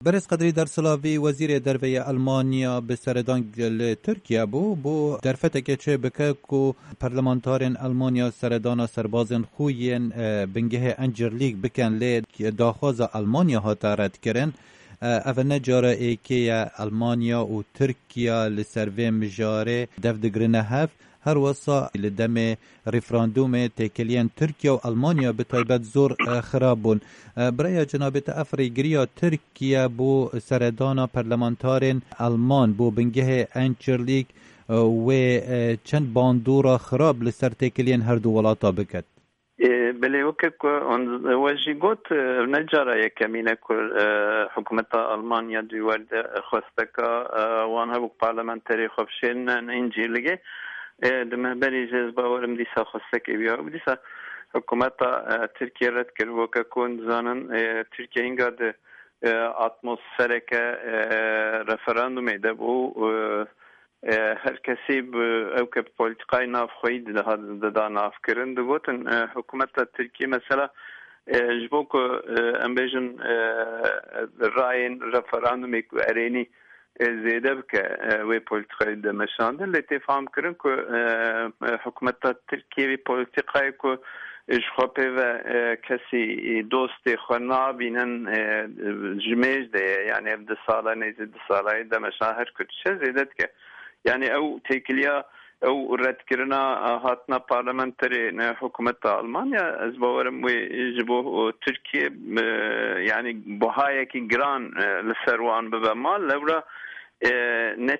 برز قدری در سلاوی وزیر دروی المانیا به سردان ترکیه بو درفته که چه بکه کو پرلمانتارین المانیا سردان سربازن خوین بنگه انجرلیگ بکن لی داخواز المانیا ها تارد کرن اول نجاره ای که المانیا و ترکیه لسروی مجاره دفدگرنه هف هر وصا لدم رفراندوم تکلین ترکیه و المانیا به طایبت زور خرابون برای جنابت افریگریا ترکیه بو سردانا پرلمانتارین المان بو بنگه انچرلیک و چند باندورا خراب لسر تکلین هر دو ولاتا بکد بله وكك وجيغوت نجارة يكمينة كل حكومة ألمانيا دوار خواستك وانها بو برلمانتري خفشين انجيلغي دمه بری جذبه ورم دیسا خواستک بیا و دیسا حکومت ترکیه رد کرد و که کن زانن ترکیه اینگا ده اتمسفره که رفراندوم ایده بو هر کسی او که پولیتیقای ناف خوید ده ناف کرن ده گوتن حکومت ترکیه مثلا جبو که امبیجن راین رفراندوم ایک ارینی زیاده بکه و پولیتیقای دمشانده لیتی فهم کرن که حکومت ترکیه و پولیتیقای که اشخاپه و کسی دوست خوانا بینن جمیج ده یعنی 10 ساله نیزی 10 ساله دمشان هر کتشه زیده که یعنی او تکلیا او رد کرنا هاتنا پارلمانتری حکومت آلمانیا از باورم و جبو ترکیه یعنی بهای کی گران لسروان ببمال لورا نه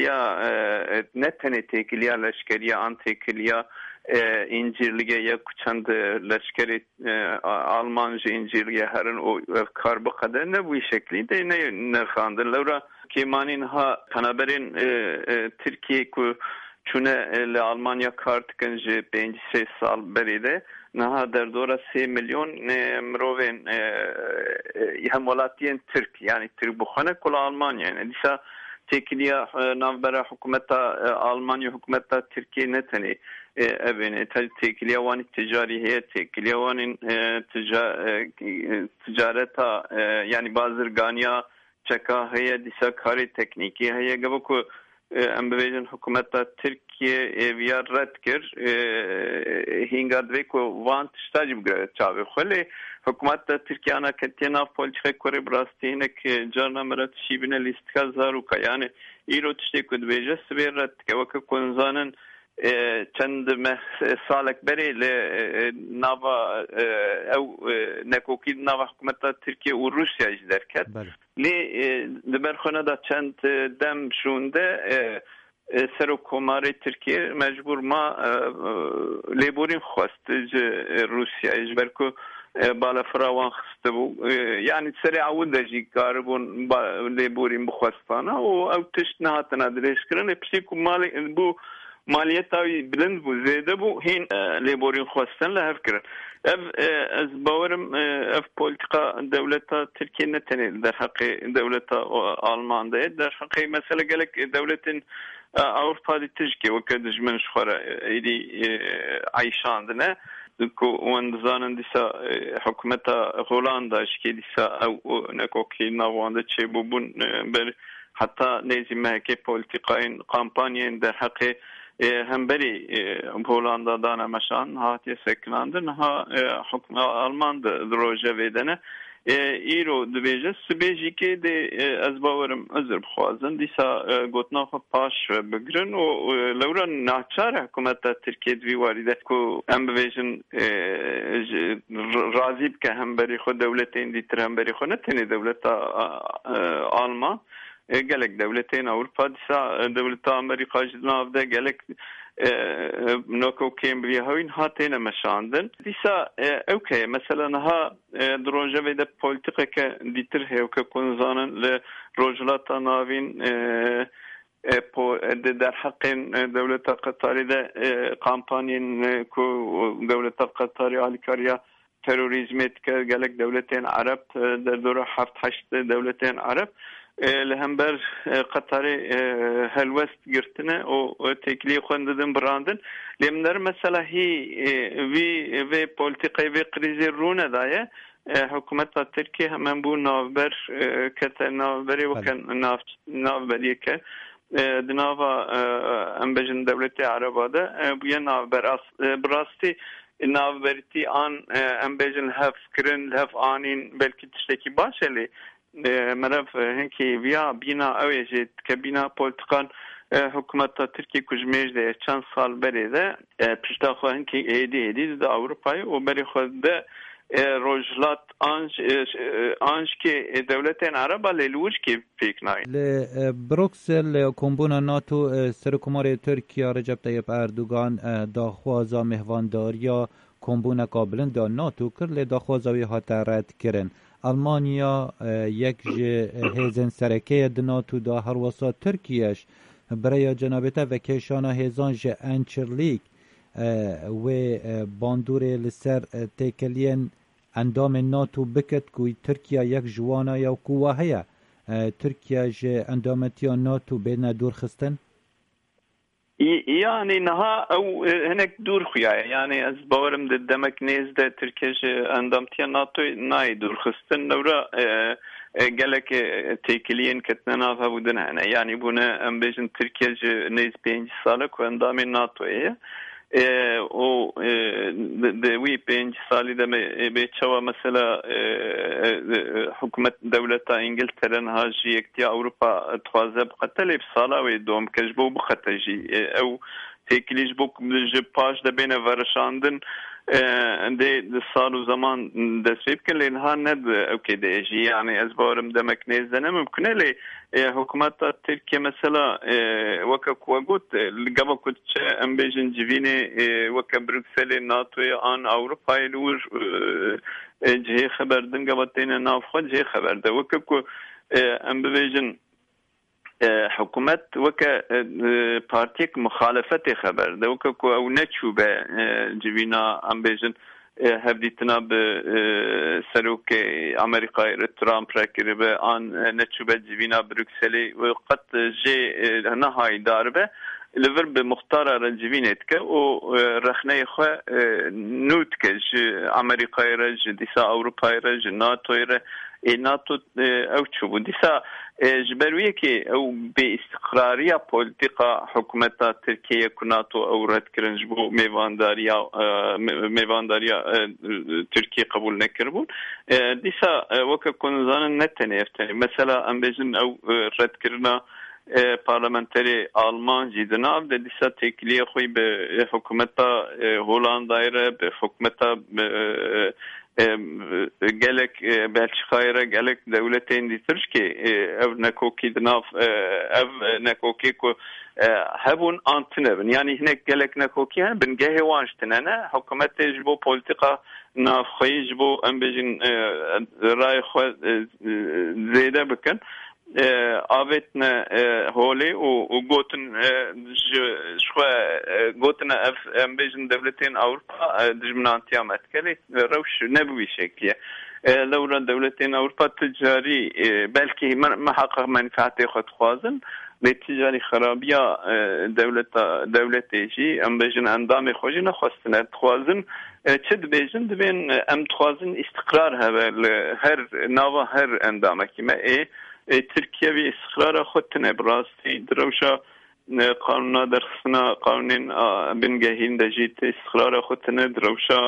تنه تکلیا لشکریه آن تکلیا İncirliğe ya çand leşkeri Almanca İncirliğe herın o karbu kadar ne bu şekilde ne nerkandır Laura kimanin ha kanaberin Türkiye ku çune le Almanya kart kanjı 5 sal beride naha derdora 3 milyon mroven hamolatiyen Türk yani Türk bu khana kul Almanya yani disa tekliya navbera hükümeta Almanya hükümeta Türkiye neteni evine tekliya vani ticari heyet tekliya vani ticareta yani bazı ganiya çeka heye disa kari tekniki heye gaboku ambevejin hükümeta Türkiye eviyar redkir hingadveko vant stajib çave khole hükümet Türkiye ana ketena politika kore brastinek jarna merat şibine listka zaruka yani iro tişte kudveje sberat ke konzanın چند سالک بری ل نوا او نکوکی نوا حکومت ترکیه و روسیه اجدر کرد لی دبرخونه دا چند دم شونده سر و کماری ترکیه مجبور ما لیبورین خواست روسیه اجبر که بالا فراوان خسته بو یعنی سری عود دجی کاربون لیبورین بخواستانه و او تشت نهاتنا دریش کرن پسی که مالی بو مالیت های بلند بو زیده بو هین لیبورین خواستن لحف کرن از باورم اف پولیتیقا دولتا ترکیه نتنی در حق دولتا آلمان ده در حق مثلا گلک دولتین اوروپا دی تجکی وکه دجمنش خوره ایدی عیشاندنه که وندزانن دیسا حکومتا هولاندا اشکی دیسا او نکوکی نوانده چه بون بر حتی نیزی مهکه پولیتیقاین کامپانیین در حق هم بری هولاندا دانه مشان هاتی سکناندن ها حکم آلمان دروجه ویدنه ایرو دویجه سبیجی که دی از باورم ازر بخوازن دیسا گوتنا خو پاش بگرن و لورا ناچار حکومت ترکیه دوی واریده که هم بویجن راضیب که هم بری خود دولتین دیتر هم بری خود نتینی دولت آلمان gelek devletin Avrupa disa devlet Amerika jnavde gelek noko Cambridge havin hatene meşandın disa okay mesela ha droje ve de politika ke ditir hevke konzanın le rojlata navin در حق دولت قطری ده کمپانین کو دولت قطری آلیکاریا تروریسمت که gelek devletin Arap در دوره 7-8 devletin Arap لهمبر قطري هالوست قرتنا او تكلي خوندن براندن لمنر مثلا هي في بوليتيقي في قريزي رونا دايا حکومت ترکیه هم بو نوبر کت نوبری و کن نوبری که دنوا ام بجن دولت عرباده بوی نوبر براستی نوبرتی آن ام بجن هف کرن هف آنین بلکی تشتکی باشه لی مرف هنکی ویا بینا اویجید که بینا پولتقان حکومت ترکیه کجمیج ده چند سال بری ده پشتا خواه هنکی ایدی ده اروپایی و بری خود ده روجلات آنج که دولتین عربا لیلوش که فکر نای بروکسل کمبونا ناتو سرکمار ترکیه رجب طیب اردوگان داخوازا مهوانداریا کمبونا قابلن دا ناتو کر لی داخوازاوی ها رد کرن المانیا یک هیزن سرکه د ناتو دا هر وسا ترکیهش برای جنابتا و کشانا هیزان جه انچرلیک و باندور لسر تیکلین اندام ناتو بکت کوی ترکیه یک جوانا یا قوه هیا ترکیه جه اندامتی ناتو بین دور خستن؟ يعني نها او هناك دور خيايا يعني از باورم دمك نيز ده تركيش اندامتيا ناتو ناي دور خستن نورا قالك تيكلين كتنا فبودن هنا يعني بونا ام بيجن تركيش نيز 5 سالك واندام ناتو ايه او دوی 5 سالی ده بیچوا مثلا حکومت دولت انگلترا هاجی اکتی اروپا توازه بقتل بسالا و دوم کجبو بختجی او تکلیج بو پاش ده بین ورشاندن ده سال و زمان دسویب کن لینها ند اوکی ده اجی يعني ازبارم ده مکنیز ده نممکنه لی حکومت ترکیه مثلا وکا کواگوت لگبا کتچه ام بیجن جوینه وکا بروکسل ناتوی آن اوروپای لور جهه خبر دنگا بطین نافخوا جهه خبر ده وکا کو ام بیجن حکومت وکا پارتیک مخالفت خبر ده وکا کو او نچوبه جوینا ام بیجن هفدیتنا به سروک امریکای ترامپ رکری به آن نچوبه جوینا بروکسلی و قط جه نهای داربه لور به مختار رجوینت که و رخنه خو نوت که امریکای رج دیسا اروپای رج ناتوی ر ناتو او چوب دیسا جبرویه که او به استقراریا پولیتیکا حکومت ترکیه کناتو او رد کرنج بو میوانداریا ترکیه قبول نکربون دیسا وکه کنزان نتنیفتنی مثلا ام بجن او رد کرنا پارلمانتری آلمان جدناف ده دیسا تکلیه خوی به حکومت هولندایره به حکومت gelek Belçika'ya gelek devletin ditirş ki ev nekoki dnaf ev nekoki ko hebun antınevin yani hinek gelek nekoki han bin gehevanş tinene hükümet jbo politika nafxi jbo embejin ray xo zede bikin avetne holi u gotin şo gotin embejin devletin Avrupa dijminantiya metkeli rewş nebi şekliye لورا دولتين أوروبا تجاري بلكي محقق منفعتي خد خوازن لتجاري خرابية دولة جي أم بيجن أندام خوجي نخواستنا خوازن تشد بيجن دبين أم خوازن استقرار هر نوا هر أندام كما تركيا باستقرار خدتنا براسي دروشا قانونا درسنا قانون بنجاهين دجيت استقرار خدتنا دروشا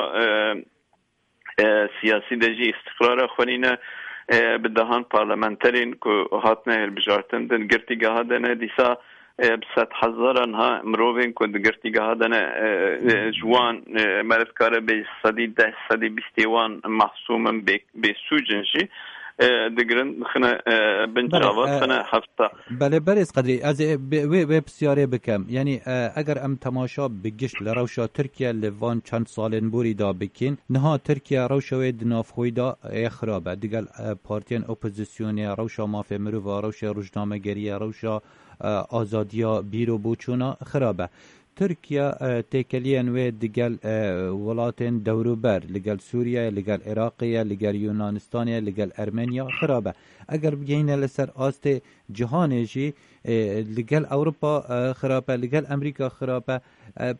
سیاسی دجی استقرار خونینه بدهان پارلمانترین که هاتنه البجارتن دن گرتیگاه دنه دیسا بسات حزارن ها مروفین که گرتیگاه دنه جوان مردکاره به صدی بیستیوان محسومن به سوجنشی دگرن خنا بنجاوات خنا هفته بله برز قدری از بسیاره بکم یعنی اگر ام تماشا بگشت لروشا ترکیه لوان چند سالن بوری دا بکین نها ترکیه روشا دناف خوی دا خرابه دیگل پارتین اپوزیسیونی روشا مافی مروفا روشا روشنامه گریه روشا آزادیا بیرو بوچونا خرابه ترکیه تکلیان و دیگل ولاتن دوروبر لگل سوریه لگل عراقیه لگل یونانستانیه لگل ارمنیا خرابه اگر بگین لسر آست جهانجی لگل اروپا خرابه لگل امریکا خرابه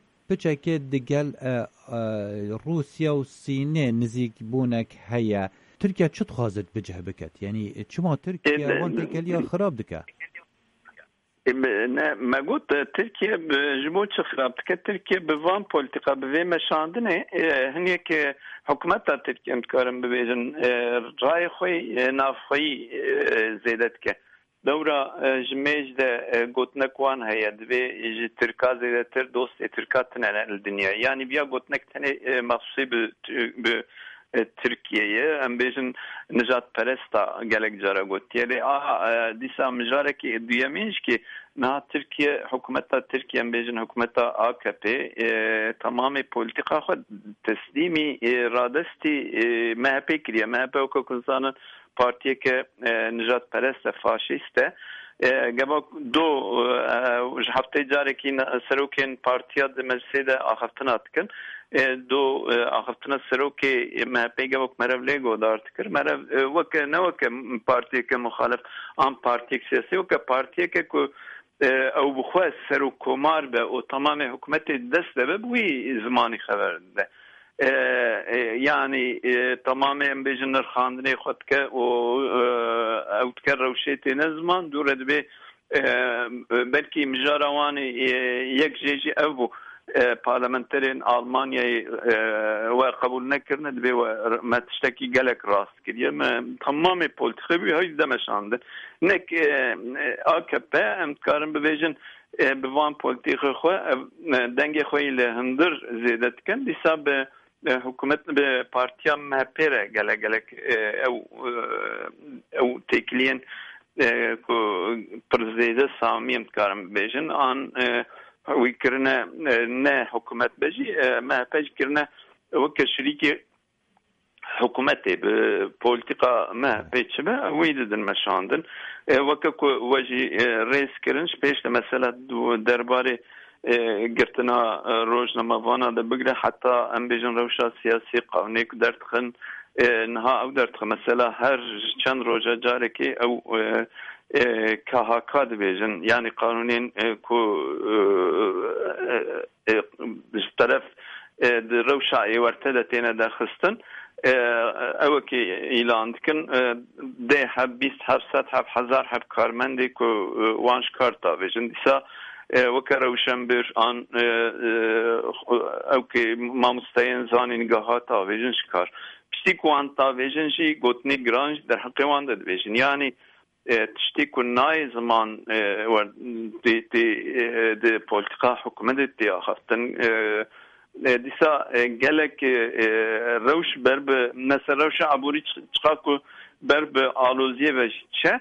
بچه که دیگل روسیا و سینه نزیک بونک هیا تركيا چه تخوازت بجه بكت يعني چما تركيا وانت قاليا خراب دكا ما قلت تركيا بجمود خراب دكا تركيا بفان بوليتيكا بفي مشاندنه هنيك حكومتها تركيا متكارم ببيجن راي خوي ناف خوي زيدتك دورا جميج ده قوتنك وان هيا دبي يجي تركا زيدتر دوست تركاتنا الدنيا يعني بيا قوتنك تاني مخصوصي Türkiye'ye em bejin Nejat Peresta gelek jara gotiye disa mijareki duyamayız ki na Türkiye hükümeta Türkiye em bejin hükümeta AKP tamamı politika teslimi radesti MHP kiriye MHP hukukuzanın partiye ke Nejat Peresta faşiste Gabak do hafte jareki seroken partiya de meclise axaftına atkin دو آخفتنا سروکی MHP وک مرو لیگو دارت کر مرو وک نوک پارتی که مخالف آن پارتی سیاسی وک پارتی که او بخواست سرو کمار به او تمام حکومت دست به بوی زمانی خبر ده yani tamamen bejinler xandine xod ke o avtkar rawşeti ne zaman dured be belki mijarawani yek jeji ev parlamenterin Almanya'yı ve kabul nekirne ve metişteki gelek rast kiriye tamamen politika bir haydi demeşandı. Nek AKP emtkarın bevejin bevan politika xo denge xo ile hındır zedetken disa be hükümet be partiya MHP're gelek ev tekliyen ku prezide Sami emtkarın bevejin an ويكرنا نه حكومت بجي ما بيجكرنا وك شريكي حكومتي بpolitika ما بيتشبه ويددن مشاندن وك وجي رئيس كرنش بيش مثلا درباري قرتنا روجنا فانا ده بقرا حتى ام بيجن روشا سياسي قانوني درتخن نها او درتخ مثلا هر چند روجا جاركي او KHK dibêjin yani kanunên ku ji teref di rewşa êwerte de têne derxistin ew ki îlan dikin dê heb 200 heb 1000 heb karmendê ku wan ji kar davêjin dîsa weke rewşenbir an ew ki mamosteyên zanîn geha davêjin ji kar piştî ku wan davêjin jî gotinê giran ji derheqê wan de dibêjin yani تشتي كناي زمان دي politika hükümet diye haftan disa gelek rewş berb mesela rewş aburi çıkaku berb aluziye ve çe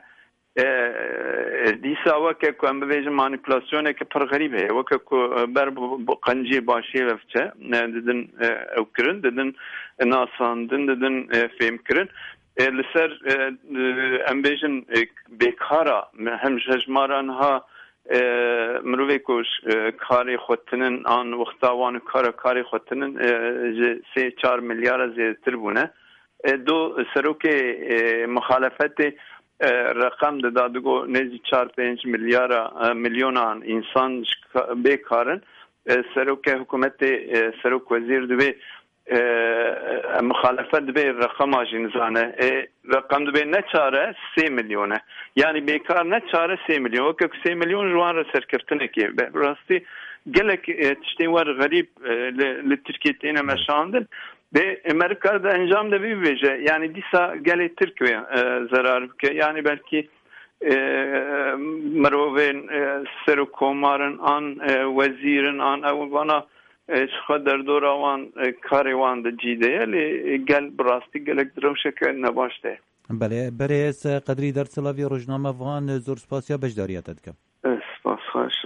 disa vake ku em bevejin manipülasyon ke par garip he vake ku berb qanci başı ve çe dedin evkirin dedin nasandın dedin femkirin لسر امبیجن بیکارا هم جماران ها مروی کوش کاری خودتنن آن وقتاوان کاری خودتنن 3-4 میلیارد زیادتر بونه دو سروک مخالفت رقم دادگو نزدیک 4-5 میلیون انسان بیکارن سروک حکومت سروک وزیر دوی muhalefet be rakam ajinzane rakam be ne çare 3 milyona yani bekar ne çare 3 milyon o 3 milyon juan serkeftine ki rasti gelek işte var garip le Türkiye'ne meşandın ve Amerika'da encam da bir veje yani disa gele Türkiye zarar yani belki Merve'nin serukomarın an vezirin an bana خدر دوروان کاروان د جیده لی گل براستی گلک دروشه که نباشته. بله برای قدری در سلاوی روزنامه وان زور سپاسیا بجداریت دکم. سپاس خواهش.